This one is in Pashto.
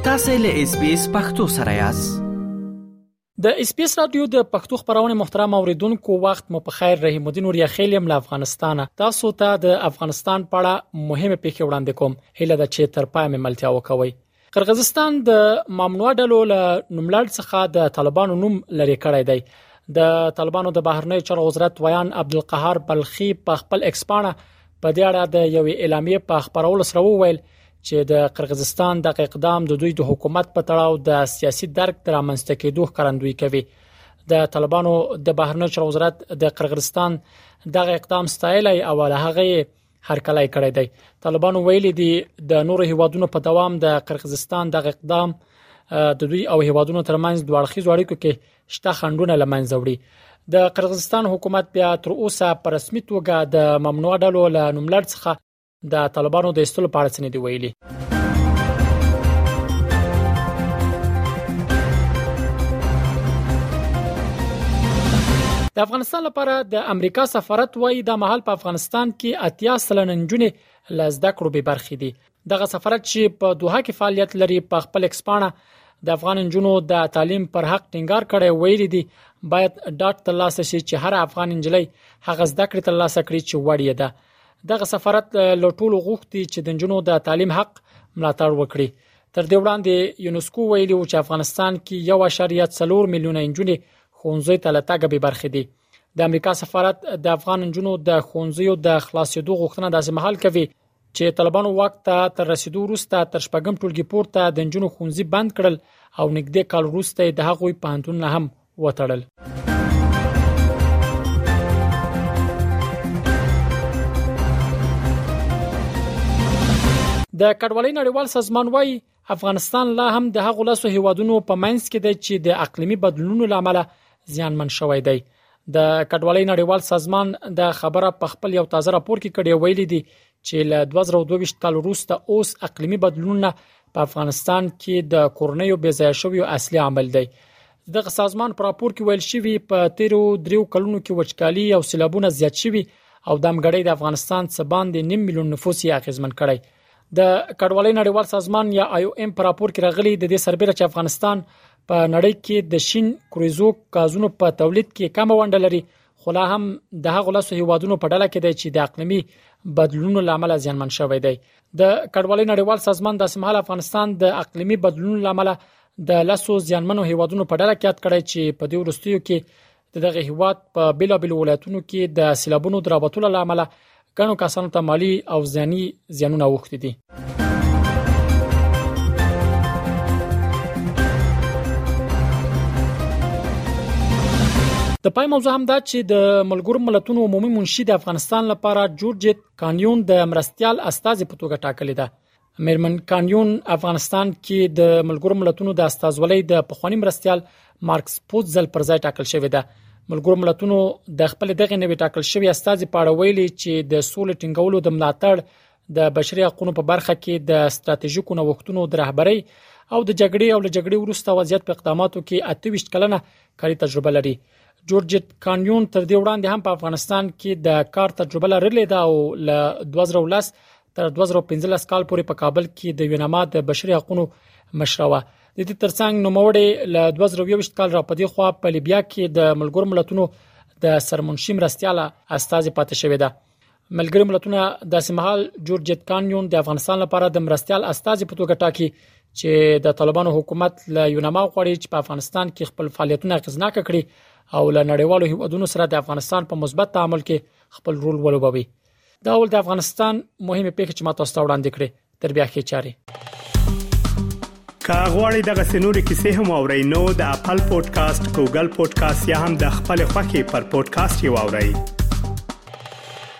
تاسو له SBS پښتو سره یاست. د SBS رادیو د پښتو خبرونه محترم اوریدونکو وخت مو په خیر. رحیم الدین اوریا خیلیم له افغانستانه تاسو ته د افغانستان په اړه مهمه پیښه وړاندې کوم. هیله ده چې تر پای مې ملتیا وکوي. قرغیزستان د ممنوع ډلو له نوملړ څخه د طالبانو نوم لري کړی دی. د طالبانو د بهرنی چارو وزارت ویان عبدالقهار بلخی په خپل ایکسپانه په دې اړه د یو اعلامیه په خبرولو سره وویل چې د قرغیزستان د اقدام د دوی د حکومت په تړاو د سیاسي درک تر منځته کېدو ښکارندویي کوي. د طالبانو د بهرنی چارو وزارت د قرغیزستان د اقدام ستایلی او له هغه هرکلی کړی دی. طالبانو ویلي دي د نورو هیوادونو په دوام د قرغیزستان د اقدام د دوی او هیوادونو ترمنځ دوه اړخیزو اړیکو کې شته خنډونه له منځه وړي. د قرغیزستان حکومت بیا تر اوسه په رسمي توګه د ممنوع ډلو له نوملړ څخه د طالبانو د ایستلو په اړه څه نه دی ویلي. د افغانستان لپاره د امریکا سفارت وايي د مهال په افغانستان کې 80 سلنه نجونې له زده کړو به برخې دي. دغه سفارت چې په دوحه کې فعالیت لري په خپل ایکسپانه د افغان نجونو د تعلیم پر حق ټینګار کړي. ویلي دي باید ډاټ ترلاسه شي چې هر افغان نجلۍ هغه زده کړې ترلاسه کړي چې وړ ده. دغه سفارت له ټولو غوښتي چې د نجونو د تعلیم حق ملاتړ وکړي. تر دې وړاندې یونسکو ویلي و چې افغانستان کې 1.4 میلیونه نجونې ښوونځي ته لټګ به برخې دي. د امریکا سفارت د افغان نجونو د ښوونځیو د خلاصېدو غوښتنه داسې مهال کوي چې طالبانو وخت ته تر رسیدو وروسته تر شپږم ټولګي پورته د نجونو ښوونځي بند کړل او نږدې کال وروسته د هغوی پوهنتونونه هم وتړل. د کډوالۍ نړیوال سازمان وايي افغانستان لا هم د هغو لاسو هیوادونو په منځ کې دی چې د اقلیمي بدلونونو لامل زیانمن شوی دی. د کډوالۍ نړیوال سازمان د خبره په خپل یو تازه راپور کې کړي ویلي دي چې له 2022 کال وروسته اوس اقلیمي بدلونونه په افغانستان کې د کورنیو بې ځایه شویو اصلي عامل دی. دغه سازمان په راپور کې ویل شوی په تیرو 3 کلونو کې وچکالي او سیلابونه زیات شوي او د امګړۍ د افغانستان څخه باندې 9 میلیون نفوس یې اغیزمن کړی. د کډوالۍ نړیوال سازمان یا IOM په راپور کې راغلي د دې سربېره چې افغانستان په نړۍ کې د شین کروزو غازونو په تولید کې کم ونډه لري، خو لا هم د هغو لاسو هیوادونو په ډله کې دی چې د اقلیمي بدلونونو لامل زیانمن شوی دی. د کډوالۍ نړیوال سازمان د سمحال افغانستان د اقلیمي بدلونونو لامل د لاسو زیانمنو هیوادونو په ډله کې یاد کړی چې په دې وروستیو کې دغه هیواد په بیلابیلو ولایتونو کې د سیلابونو د رابطولو لامل ګڼو کسانو ته مالی او ځاني زیانونه اوښتي دي. د پای موضوع هم دا چې د ملګرو ملتونو عمومي منشي د افغانستان لپاره جورجیت کانیون د مرستيال استازي په توګه ټاکلی ده. میرمن کانیون افغانستان کې د ملګرو ملتونو د استازولۍ د پخوانی مرستيال مارکس پوتزل پر ځای ټاکل شوی ده. ملګرو ملتونو د خپل دغه نوي ټاکل شوی استازي په اړه ویلي چې د سولې ټینګولو د ملاتړ د بشري حقوقو په برخه کې د ستراتیژیکو نوښتونو د رهبرۍ او د جګړې او له جګړې وروسته وضعیت په اقداماتو کې 28 کلنه کاري تجربه لري. جورجیت کانیون تر دې وړاندې هم په افغانستان کې د کار تجربه لرلې ده او له 2010 تر 2015 کال پورې په کابل کې د یوناما د بشري حقوقو مشروع د دې ترڅنګ نوموړی له 2020 کال را پدې خوا په لیبیا کې د ملګرو ملتونو د سرمنشي مرستيال استازي پاتې شوی ده. ملګرو ملتونو د سمحال جورجیت کانیون د افغانستان لپاره د مرستيال استازي په توګه ټاکي چې د طالبانو حکومت له یوناما غواړي چې په افغانستان کې خپل فعالیتونه اغیزناک کړي او له نړیوالو هیوادونو سره د افغانستان په مثبت تعامل کې خپل رول ولوبوي. دا ول د افغانستان مهمه پیښه چې ما تاسو ته وړاندې کړې. تر بیا کې چاري کاغوري دغه سنوري کیسې هم اورئ نو د خپل پودکاسټ ګوګل پودکاسټ یا هم د خپل خاكي پر پودکاسټ یو اورئ.